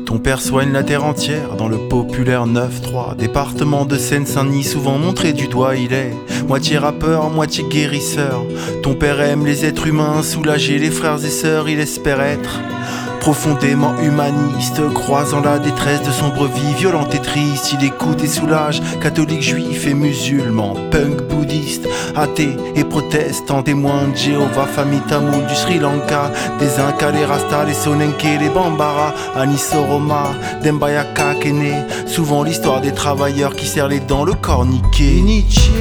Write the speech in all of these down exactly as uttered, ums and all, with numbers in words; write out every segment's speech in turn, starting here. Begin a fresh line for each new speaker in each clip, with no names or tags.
Ton père soigne la terre entière dans le populaire neuf trois. Département de Seine-Saint-Denis, souvent montré du doigt, il est moitié rappeur, moitié guérisseur. Ton père aime les êtres humains, soulager les frères et sœurs, il espère être profondément humaniste, croisant la détresse de sombre vie, violente et triste. Il écoute et soulage, catholique, juif et musulman, punk, bouddhiste, athée et protestant, témoin de Jéhovah, famille tamoul du Sri Lanka, des Incas, les Rastas, les Sonenke, les Bambara, Anisoroma, Dembayaka, Kene. Souvent l'histoire des travailleurs qui serrent les dents, le corps niqué. Nietzsche.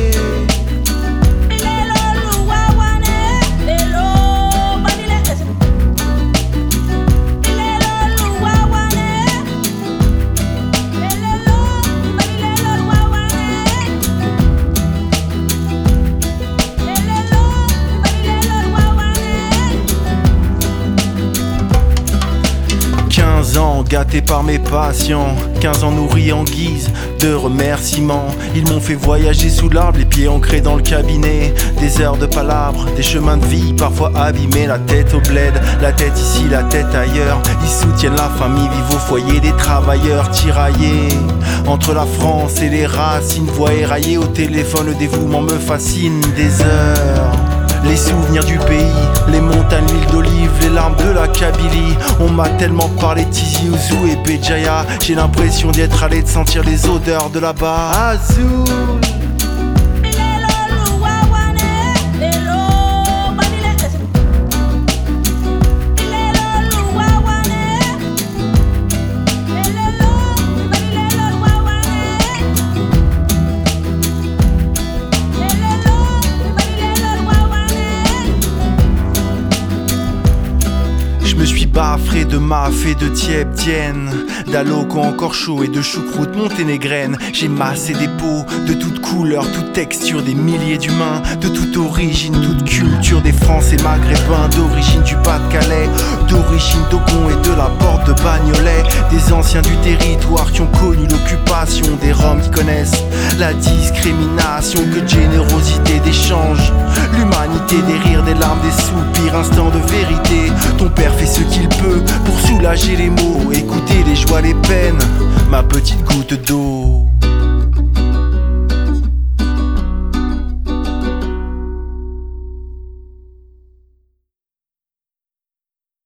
quinze ans gâté par mes patients, quinze ans nourris en guise de remerciements. Ils m'ont fait voyager sous l'arbre, les pieds ancrés dans le cabinet. Des heures de palabres, des chemins de vie parfois abîmés. La tête au bled, la tête ici, la tête ailleurs. Ils soutiennent la famille, vivent au foyer des travailleurs tiraillés entre la France et les racines. Voix éraillée au téléphone, le dévouement me fascine. Des heures, les souvenirs du pays, les montagnes, l'huile d'olive, les larmes de la Kabylie. On m'a tellement parlé de Tizi Ouzou et Béjaïa. J'ai l'impression d'y être allé, de sentir les odeurs de là-bas. Azul. Je me suis baffré de maf et de tièbetienne, d'aloco encore chaud et de choucroute monténégrine. J'ai massé des pots de toutes couleurs, toutes textures, des milliers d'humains de toute origine, toute culture, des Français maghrébins, d'origine du Pas-de-Calais, d'origine d'Ogon et de la porte de Bagnolet. Des anciens du territoire qui ont connu l'occupation, des Roms qui connaissent la discrimination. Que de générosité, d'échange, l'humanité, des rires, des larmes, des soupirs, instant de vérité. Ton père fait ce qu'il peut pour soulager les maux, écouter les joies, les peines, ma petite goutte d'eau.